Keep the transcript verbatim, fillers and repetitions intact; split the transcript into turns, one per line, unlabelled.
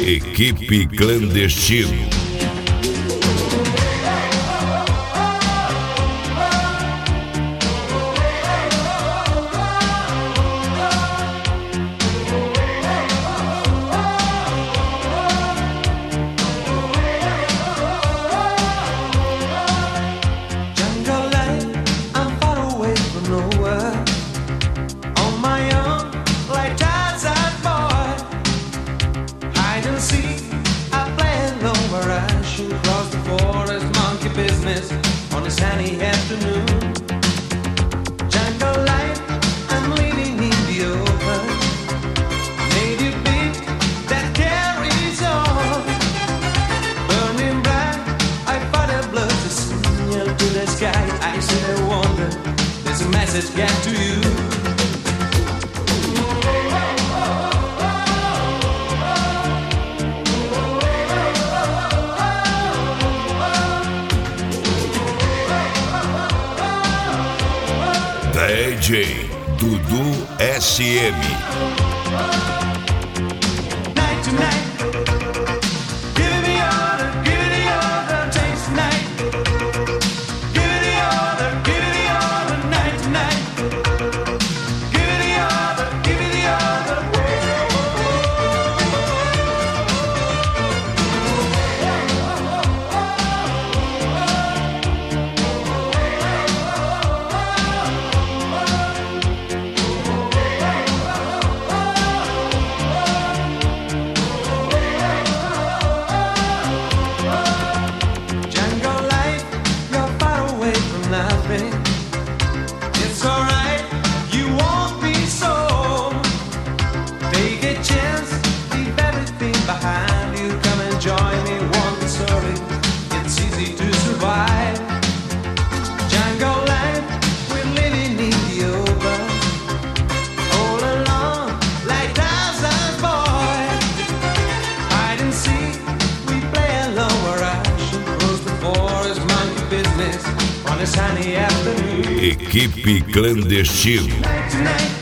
Equipe Clandestino.
On a sunny afternoon, jungle life, I'm living in the open. Native beat that carries on, burning bright. I fought a blood to signal to the sky. I said, I wonder, there's a message get to you.
D J Dudu S M.
It's alright, you won't be so. Take a chance, leave everything behind you. Come and join me, want the story. It's easy to survive. Jungle life, we're living in the open. All alone, like Tarzan's boy. Hide and seek, we play alone where I should close the forest, monkey business. On a sunny afternoon.
Equipe Clandestino.
Tonight,